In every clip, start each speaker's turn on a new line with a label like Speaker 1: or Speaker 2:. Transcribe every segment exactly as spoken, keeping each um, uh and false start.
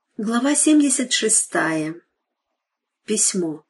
Speaker 1: Глава семьдесят шестая. Письмо.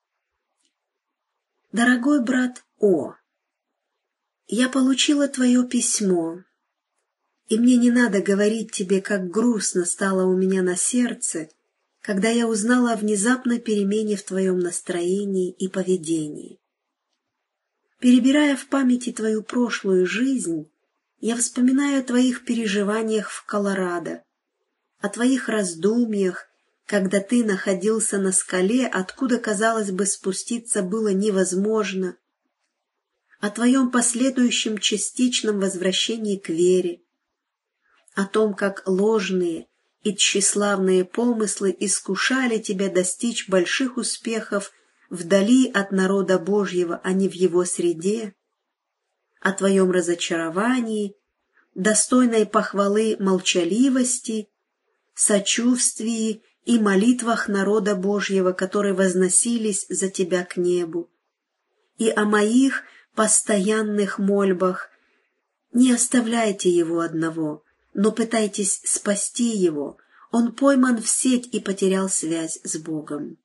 Speaker 1: Дорогой брат О, я получила твое письмо, и мне не надо говорить тебе, как грустно стало у меня на сердце, когда я узнала о внезапной перемене в твоем настроении и поведении. Перебирая в памяти твою прошлую жизнь, я вспоминаю о твоих переживаниях в Колорадо, о твоих раздумьях, когда ты находился на скале, откуда, казалось бы, спуститься было невозможно, о твоем последующем частичном возвращении к вере, о том, как ложные и тщеславные помыслы искушали тебя достичь больших успехов вдали от народа Божьего, а не в его среде, о твоем разочаровании, достойной похвалы молчаливости, сочувствии и молитвах народа Божьего, которые возносились за тебя к небу, и о моих постоянных мольбах: не оставляйте его одного, но пытайтесь спасти его, он пойман в сеть и потерял связь с Богом.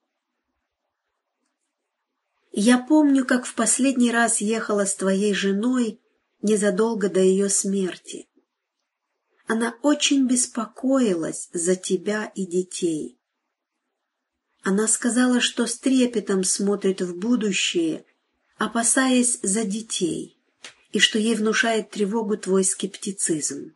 Speaker 1: Я помню, как в последний раз ехала с твоей женой незадолго до ее смерти. Она очень беспокоилась за тебя и детей. Она сказала, что с трепетом смотрит в будущее, опасаясь за детей, и что ей внушает тревогу твой скептицизм.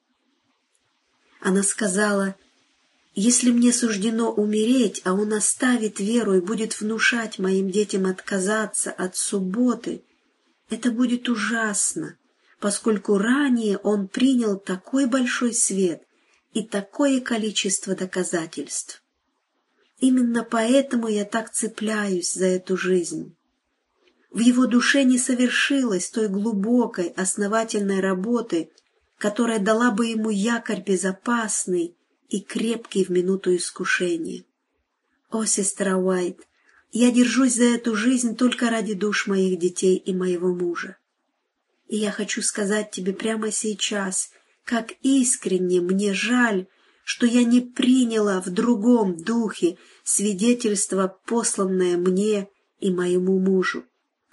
Speaker 1: Она сказала: если мне суждено умереть, а он оставит веру и будет внушать моим детям отказаться от субботы, это будет ужасно, поскольку ранее он принял такой большой свет и такое количество доказательств. Именно поэтому я так цепляюсь за эту жизнь. В его душе не совершилось той глубокой, основательной работы, которая дала бы ему якорь безопасный и крепкий в минуту искушения. О, сестра Уайт, я держусь за эту жизнь только ради душ моих детей и моего мужа. И я хочу сказать тебе прямо сейчас, как искренне мне жаль, что я не приняла в другом духе свидетельство, посланное мне и моему мужу.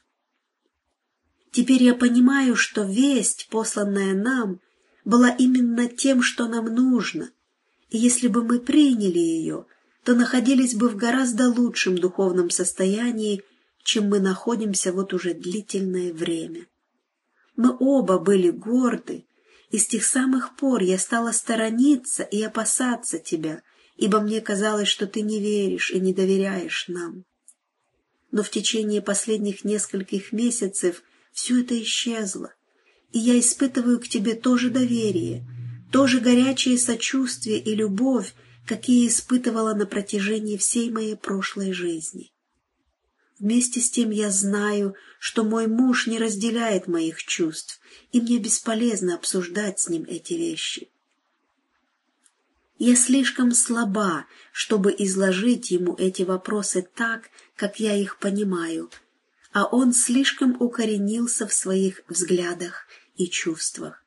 Speaker 1: Теперь я понимаю, что весть, посланная нам, была именно тем, что нам нужно, и если бы мы приняли ее, то находились бы в гораздо лучшем духовном состоянии, чем мы находимся вот уже длительное время. Мы оба были горды, и с тех самых пор я стала сторониться и опасаться тебя, ибо мне казалось, что ты не веришь и не доверяешь нам. Но в течение последних нескольких месяцев все это исчезло, и я испытываю к тебе то же доверие, то же горячее сочувствие и любовь, какие испытывала на протяжении всей моей прошлой жизни. Вместе с тем я знаю, что мой муж не разделяет моих чувств, и мне бесполезно обсуждать с ним эти вещи. Я слишком слаба, чтобы изложить ему эти вопросы так, как я их понимаю, а он слишком укоренился в своих взглядах и чувствах.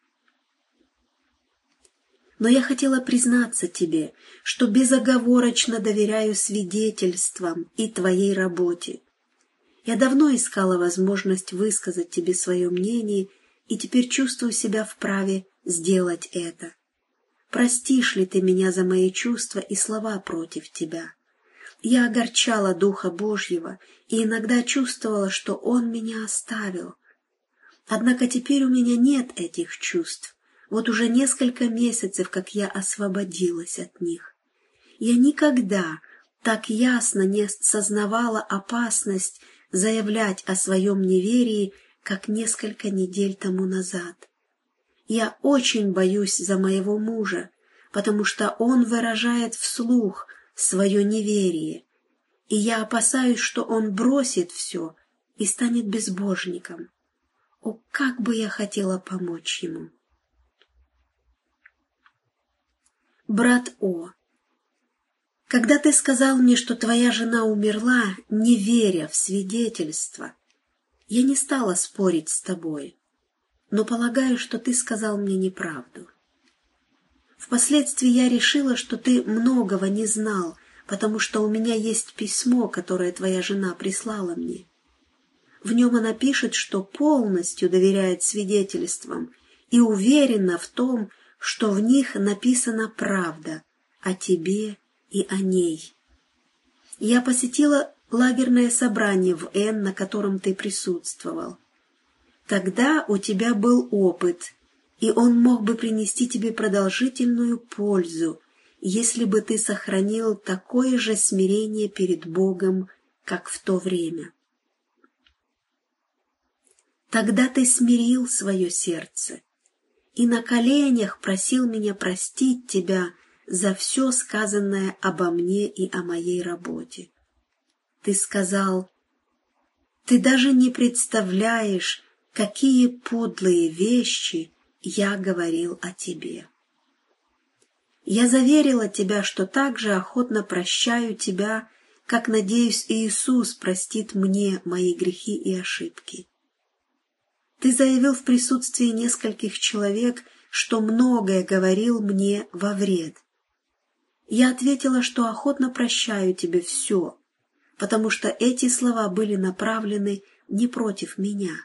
Speaker 1: Но я хотела признаться тебе, что безоговорочно доверяю свидетельствам и твоей работе. Я давно искала возможность высказать тебе свое мнение, и теперь чувствую себя вправе сделать это. Простишь ли ты меня за мои чувства и слова против тебя? Я огорчала Духа Божьего и иногда чувствовала, что Он меня оставил. Однако теперь у меня нет этих чувств. Вот уже несколько месяцев, как я освободилась от них. Я никогда так ясно не сознавала опасность заявлять о своем неверии, как несколько недель тому назад. Я очень боюсь за моего мужа, потому что он выражает вслух свое неверие, и я опасаюсь, что он бросит все и станет безбожником. О, как бы я хотела помочь ему! Брат О, когда ты сказал мне, что твоя жена умерла, не веря в свидетельство, я не стала спорить с тобой, но полагаю, что ты сказал мне неправду. Впоследствии я решила, что ты многого не знал, потому что у меня есть письмо, которое твоя жена прислала мне. В нем она пишет, что полностью доверяет свидетельствам и уверена в том, что в них написана правда о тебе и о ней. Я посетила лагерное собрание в Н, на котором ты присутствовал. Тогда у тебя был опыт, и он мог бы принести тебе продолжительную пользу, если бы ты сохранил такое же смирение перед Богом, как в то время. Тогда ты смирил свое сердце и на коленях просил меня простить тебя за все сказанное обо мне и о моей работе. Ты сказал: «Ты даже не представляешь, какие подлые вещи я говорил о тебе». Я заверила тебя, что так же охотно прощаю тебя, как, надеюсь, Иисус простит мне мои грехи и ошибки. Ты заявил в присутствии нескольких человек, что многое говорил мне во вред. Я ответила, что охотно прощаю тебе все, потому что эти слова были направлены не против меня.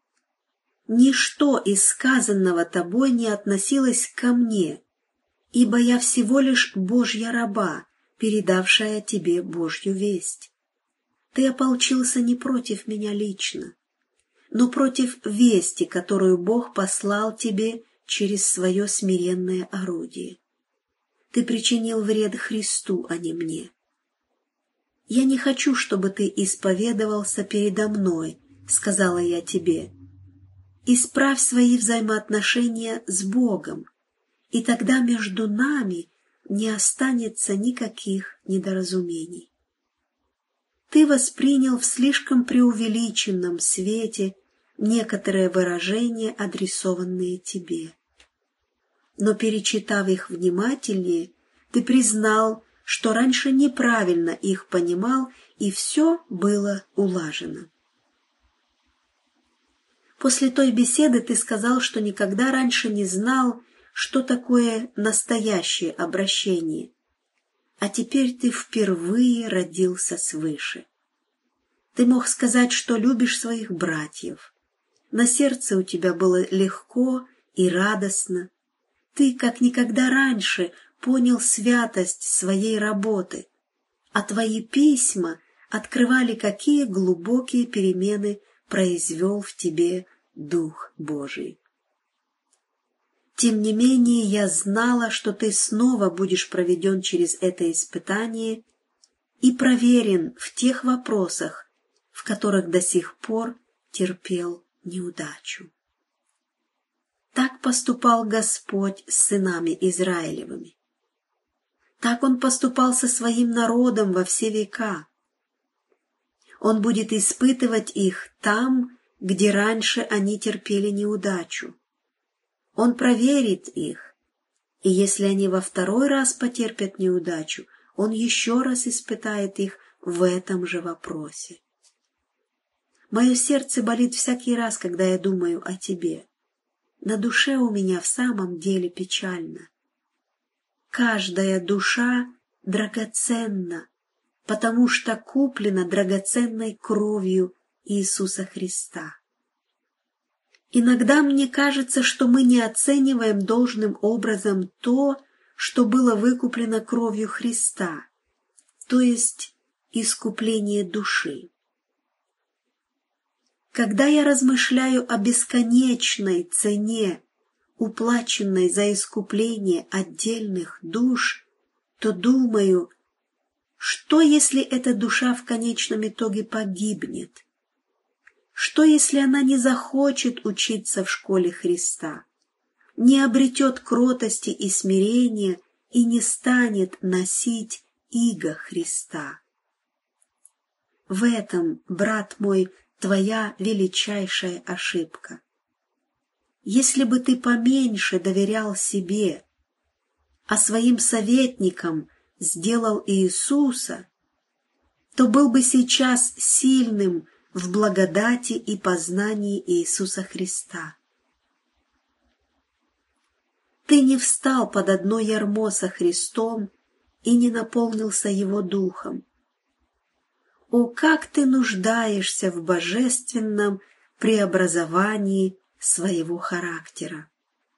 Speaker 1: Ничто из сказанного тобой не относилось ко мне, ибо я всего лишь Божья раба, передавшая тебе Божью весть. Ты ополчился не против меня лично, но против вести, которую Бог послал тебе через свое смиренное орудие. Ты причинил вред Христу, а не мне. «Я не хочу, чтобы ты исповедовался передо мной», — сказала я тебе. «Исправь свои взаимоотношения с Богом, и тогда между нами не останется никаких недоразумений». Ты воспринял в слишком преувеличенном свете некоторые выражения, адресованные тебе. Но, перечитав их внимательнее, ты признал, что раньше неправильно их понимал, и все было улажено. После той беседы ты сказал, что никогда раньше не знал, что такое настоящее обращение, а теперь ты впервые родился свыше. Ты мог сказать, что любишь своих братьев. На сердце у тебя было легко и радостно. Ты, как никогда раньше, понял святость своей работы, а твои письма открывали, какие глубокие перемены произвел в тебе Дух Божий. Тем не менее, я знала, что ты снова будешь проведен через это испытание и проверен в тех вопросах, в которых до сих пор терпел неудачу. Так поступал Господь с сынами Израилевыми. Так Он поступал со своим народом во все века. Он будет испытывать их там, где раньше они терпели неудачу. Он проверит их, и если они во второй раз потерпят неудачу, Он еще раз испытает их в этом же вопросе. Мое сердце болит всякий раз, когда я думаю о тебе. На душе у меня в самом деле печально. Каждая душа драгоценна, потому что куплена драгоценной кровью Иисуса Христа. Иногда мне кажется, что мы не оцениваем должным образом то, что было выкуплено кровью Христа, то есть искупление души. Когда я размышляю о бесконечной цене, уплаченной за искупление отдельных душ, то думаю, что если эта душа в конечном итоге погибнет? Что если она не захочет учиться в школе Христа, не обретет кротости и смирения и не станет носить иго Христа? В этом, брат мой, твоя величайшая ошибка. Если бы ты поменьше доверял себе, а своим советником сделал Иисуса, то был бы сейчас сильным в благодати и познании Иисуса Христа. Ты не встал под одно ярмо со Христом и не наполнился Его Духом. О, как ты нуждаешься в божественном преобразовании своего характера!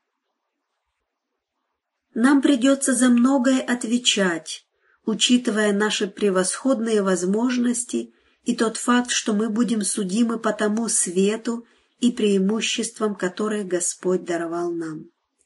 Speaker 1: Нам придется за многое отвечать, учитывая наши превосходные возможности и тот факт, что мы будем судимы по тому свету и преимуществам, которые Господь даровал нам.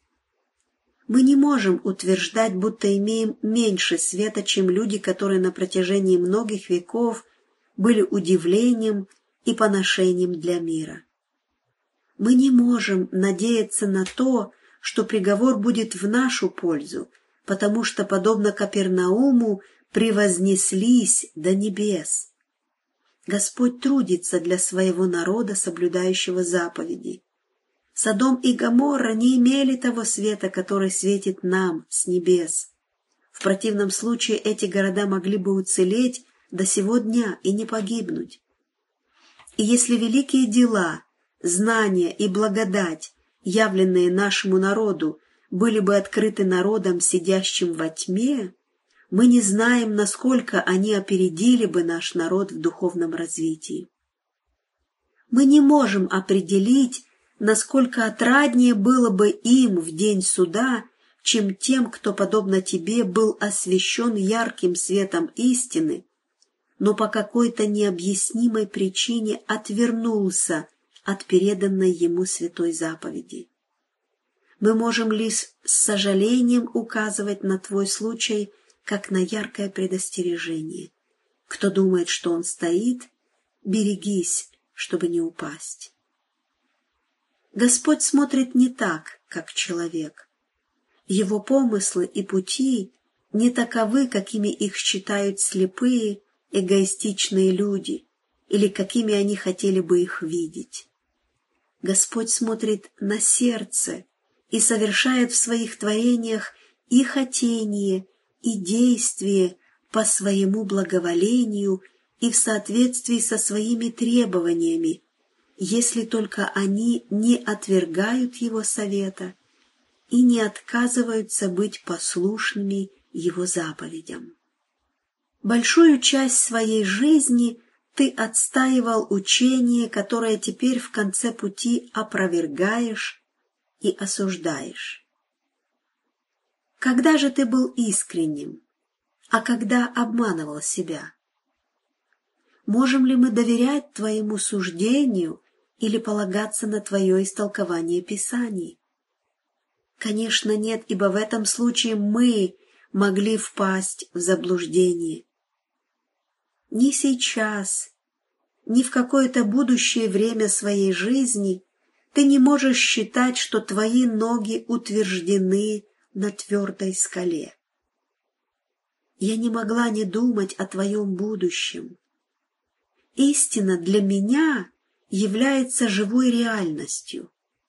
Speaker 1: Мы не можем утверждать, будто имеем меньше света, чем люди, которые на протяжении многих веков были удивлением и поношением для мира. Мы не можем надеяться на то, что приговор будет в нашу пользу, потому что, подобно Капернауму, превознеслись до небес. Господь трудится для своего народа, соблюдающего заповеди. Содом и Гоморра не имели того света, который светит нам с небес. В противном случае эти города могли бы уцелеть до сего дня и не погибнуть. И если великие дела, знания и благодать, явленные нашему народу, были бы открыты народам, сидящим во тьме, мы не знаем, насколько они опередили бы наш народ в духовном развитии. Мы не можем определить, насколько отраднее было бы им в день суда, чем тем, кто, подобно тебе, был освещен ярким светом истины, но по какой-то необъяснимой причине отвернулся от переданной ему святой заповеди. Мы можем лишь с сожалением указывать на твой случай, как на яркое предостережение. Кто думает, что он стоит, берегись, чтобы не упасть. Господь смотрит не так, как человек. Его помыслы и пути не таковы, какими их считают слепые, эгоистичные люди, или какими они хотели бы их видеть. Господь смотрит на сердце и совершает в своих творениях и хотение, и действие по своему благоволению и в соответствии со своими требованиями, если только они не отвергают Его совета и не отказываются быть послушными Его заповедям. Большую часть своей жизни ты отстаивал учение, которое теперь в конце пути опровергаешь и осуждаешь. Когда же ты был искренним, а когда обманывал себя? Можем ли мы доверять твоему суждению или полагаться на твое истолкование Писаний? Конечно, нет, ибо в этом случае мы могли впасть в заблуждение. Ни сейчас, ни в какое-то будущее время своей жизни ты не можешь считать, что твои ноги утверждены на твердой скале. Я не могла не думать о твоем будущем. Истина для меня является живой реальностью.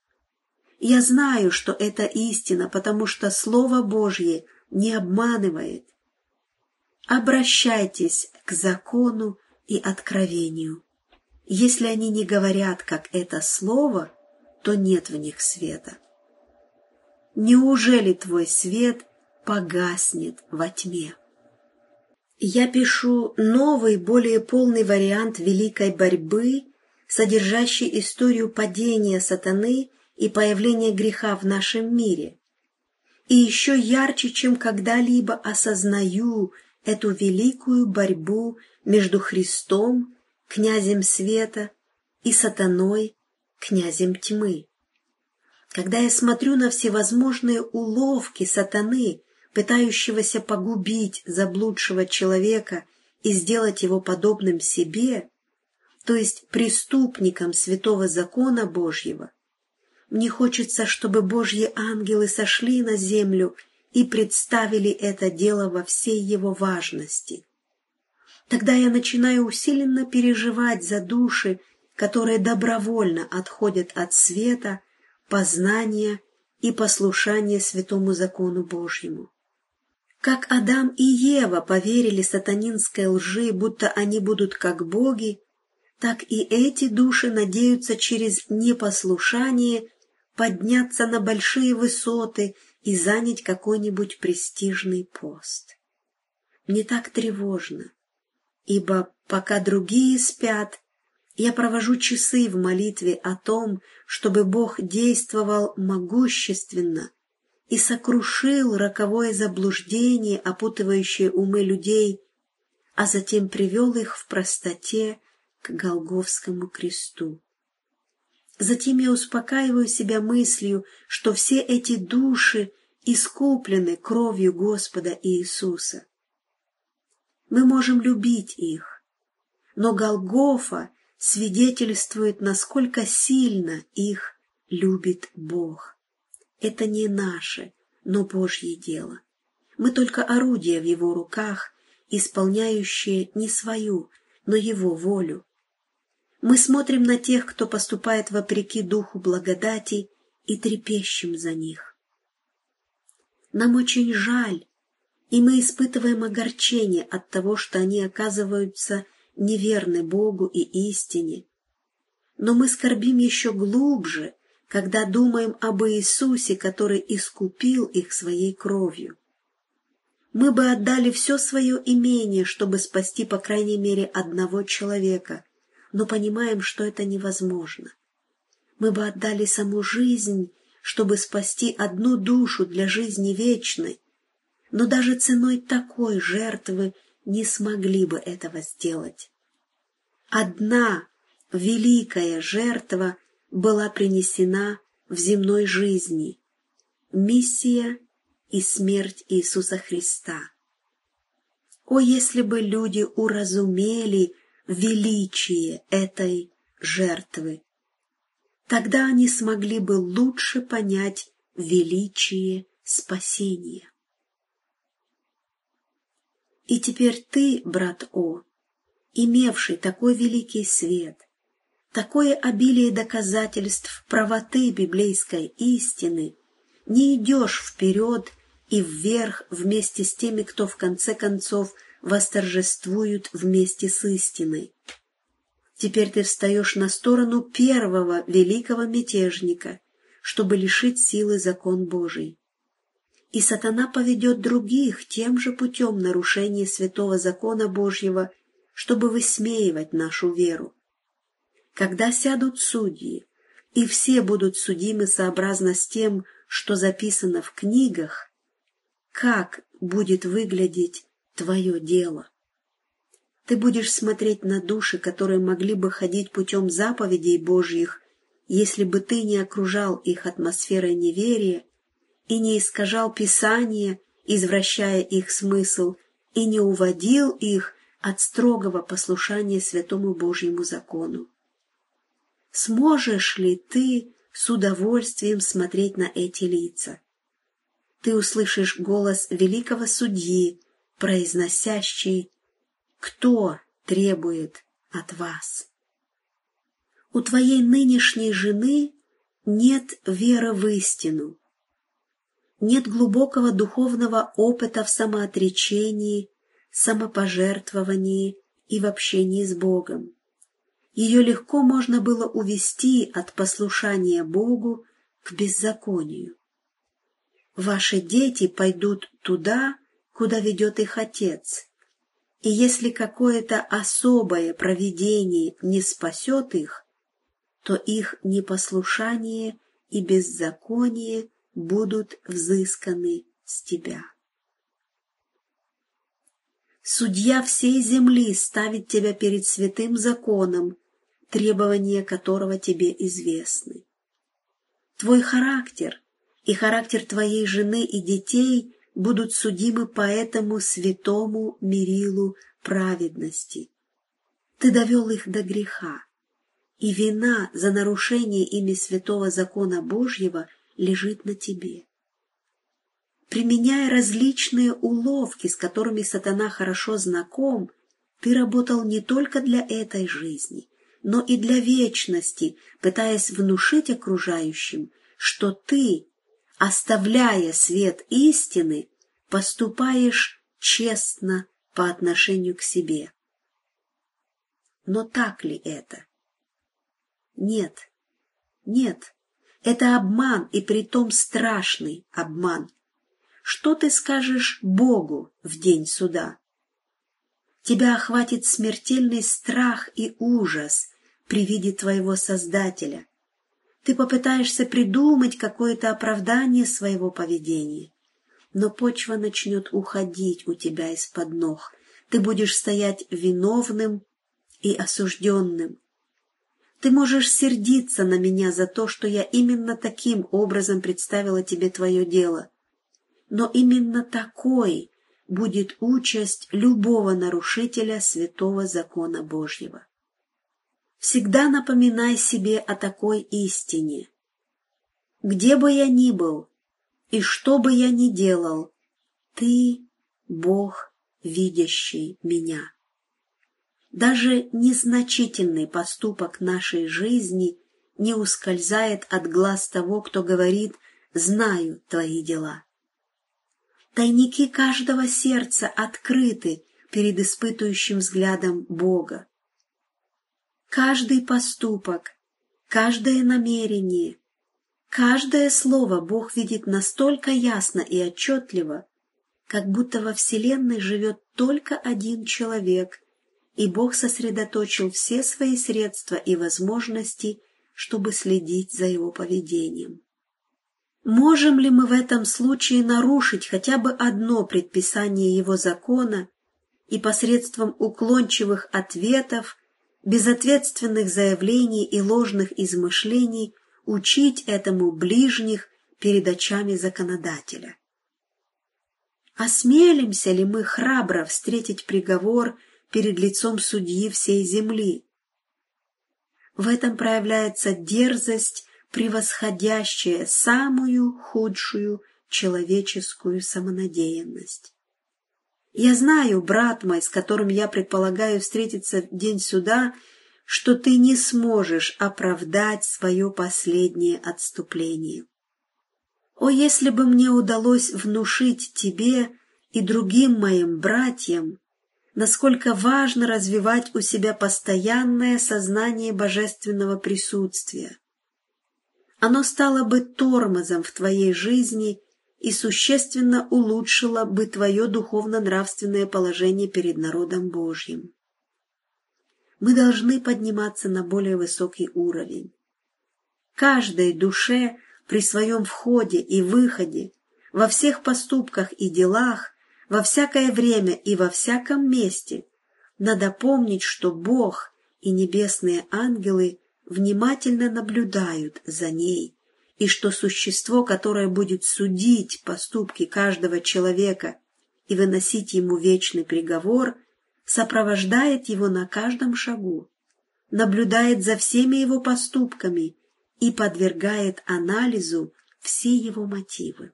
Speaker 1: Я знаю, что это истина, потому что Слово Божье не обманывает. Обращайтесь к закону и откровению. Если они не говорят, как это слово, то нет в них света. Неужели твой свет погаснет во тьме? Я пишу новый, более полный вариант великой борьбы, содержащий историю падения сатаны и появления греха в нашем мире. И еще ярче, чем когда-либо осознаю эту великую борьбу между Христом, князем света, и сатаной, князем тьмы. Когда я смотрю на всевозможные уловки сатаны, пытающегося погубить заблудшего человека и сделать его подобным себе, то есть преступником святого закона Божьего, мне хочется, чтобы Божьи ангелы сошли на землю и представили это дело во всей его важности. Тогда я начинаю усиленно переживать за души, которые добровольно отходят от света, познания и послушания святому закону Божьему. Как Адам и Ева поверили сатанинской лжи, будто они будут как боги, так и эти души надеются через непослушание подняться на большие высоты и занять какой-нибудь престижный пост. Мне так тревожно, ибо пока другие спят, я провожу часы в молитве о том, чтобы Бог действовал могущественно и сокрушил роковое заблуждение, опутывающее умы людей, а затем привел их в простоте к Голгофскому кресту. Затем я успокаиваю себя мыслью, что все эти души искуплены кровью Господа Иисуса. Мы можем любить их, но Голгофа свидетельствует, насколько сильно их любит Бог. Это не наше, но Божье дело. Мы только орудия в Его руках, исполняющие не свою, но Его волю. Мы смотрим на тех, кто поступает вопреки духу благодати, и трепещем за них. Нам очень жаль, и мы испытываем огорчение от того, что они оказываются неверны Богу и истине. Но мы скорбим еще глубже, когда думаем об Иисусе, который искупил их своей кровью. Мы бы отдали все свое имение, чтобы спасти по крайней мере одного человека, но понимаем, что это невозможно. Мы бы отдали саму жизнь, чтобы спасти одну душу для жизни вечной, но даже ценой такой жертвы не смогли бы этого сделать. Одна великая жертва была принесена в земной жизни — миссия и смерть Иисуса Христа. О, если бы люди уразумели величие этой жертвы, тогда они смогли бы лучше понять величие спасения. И теперь ты, брат О, имевший такой великий свет, такое обилие доказательств правоты библейской истины, не идешь вперед и вверх вместе с теми, кто в конце концов восторжествуют вместе с истиной. Теперь ты встаешь на сторону первого великого мятежника, чтобы лишить силы закон Божий. И сатана поведет других тем же путем нарушения святого закона Божьего, чтобы высмеивать нашу веру. Когда сядут судьи, и все будут судимы сообразно с тем, что записано в книгах, как будет выглядеть твое дело? Ты будешь смотреть на души, которые могли бы ходить путем заповедей Божьих, если бы ты не окружал их атмосферой неверия и не искажал Писание, извращая их смысл, и не уводил их от строгого послушания святому Божьему закону. Сможешь ли ты с удовольствием смотреть на эти лица? Ты услышишь голос великого судьи, произносящий: «Кто требует от вас?» У твоей нынешней жены нет веры в истину, нет глубокого духовного опыта в самоотречении, самопожертвовании и в общении с Богом. Ее легко можно было увести от послушания Богу к беззаконию. Ваши дети пойдут туда, куда ведет их Отец, и если какое-то особое провидение не спасет их, то их непослушание и беззаконие будут взысканы с тебя. Судья всей земли ставит тебя перед святым законом, требования которого тебе известны. Твой характер и характер твоей жены и детей будут судимы по этому святому мерилу праведности. Ты довел их до греха, и вина за нарушение ими святого закона Божьего лежит на тебе. Применяя различные уловки, с которыми сатана хорошо знаком, ты работал не только для этой жизни, но и для вечности, пытаясь внушить окружающим, что ты, оставляя свет истины, поступаешь честно по отношению к себе. Но так ли это? Нет, нет, это обман, и притом страшный обман. что ты скажешь Богу в день суда? Тебя охватит смертельный страх и ужас при виде твоего Создателя. Ты попытаешься придумать какое-то оправдание своего поведения, но почва начнет уходить у тебя из-под ног. Ты будешь стоять виновным и осужденным. Ты можешь сердиться на меня за то, что я именно таким образом представила тебе твое дело. Но именно такой будет участь любого нарушителя святого закона Божьего. Всегда напоминай себе о такой истине. Где бы я ни был и что бы я ни делал, ты — Бог, видящий меня. Даже незначительный поступок нашей жизни не ускользает от глаз того, кто говорит «знаю твои дела». Тайники каждого сердца открыты перед испытующим взглядом Бога. Каждый поступок, каждое намерение, каждое слово Бог видит настолько ясно и отчетливо, как будто во Вселенной живет только один человек, и Бог сосредоточил все свои средства и возможности, чтобы следить за его поведением. Можем ли мы в этом случае нарушить хотя бы одно предписание его закона и посредством уклончивых ответов, безответственных заявлений и ложных измышлений учить этому ближних перед очами законодателя? Осмелимся ли мы храбро встретить приговор перед лицом судьи всей земли? В этом проявляется дерзость, превосходящая самую худшую человеческую самонадеянность. Я знаю, брат мой, с которым я предполагаю встретиться в день суда, что ты не сможешь оправдать свое последнее отступление. О, если бы мне удалось внушить тебе и другим моим братьям, насколько важно развивать у себя постоянное сознание божественного присутствия. Оно стало бы тормозом в твоей жизни и существенно улучшило бы твое духовно-нравственное положение перед народом Божьим. Мы должны подниматься на более высокий уровень. Каждой душе при своем входе и выходе, во всех поступках и делах, во всякое время и во всяком месте надо помнить, что Бог и небесные ангелы внимательно наблюдают за ней, и что существо, которое будет судить поступки каждого человека и выносить ему вечный приговор, сопровождает его на каждом шагу, наблюдает за всеми его поступками и подвергает анализу все его мотивы.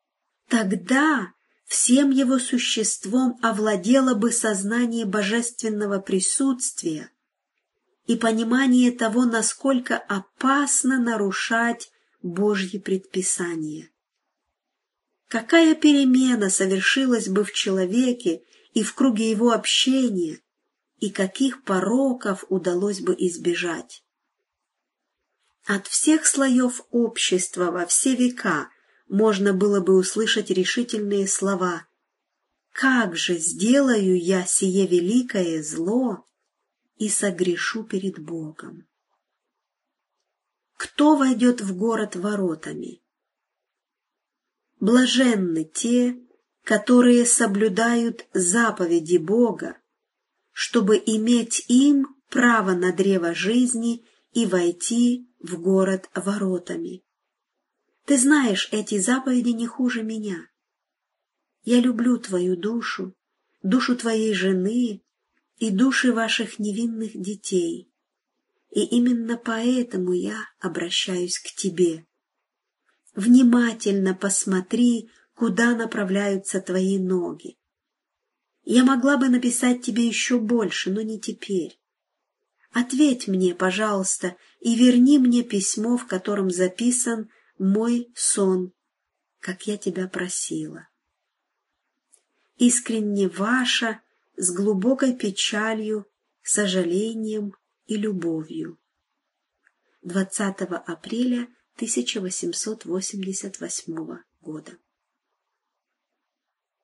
Speaker 1: Тогда всем его существом овладело бы сознание божественного присутствия и понимание того, насколько опасно нарушать Божьи предписания. Какая перемена совершилась бы в человеке и в круге его общения, и каких пороков удалось бы избежать. От всех слоев общества во все века можно было бы услышать решительные слова: «Как же сделаю я сие великое зло и согрешу перед Богом?» Кто войдет в город воротами? Блаженны те, которые соблюдают заповеди Бога, чтобы иметь им право на древо жизни и войти в город воротами. Ты знаешь эти заповеди не хуже меня. Я люблю твою душу, душу твоей жены и души ваших невинных детей, и именно поэтому я обращаюсь к тебе. Внимательно посмотри, куда направляются твои ноги. Я могла бы написать тебе еще больше, но не теперь. Ответь мне, пожалуйста, и верни мне письмо, в котором записан мой сон, как я тебя просила. Искренне ваша, с глубокой печалью, сожалением и любовью. двадцатого апреля тысяча восемьсот восемьдесят восьмого года.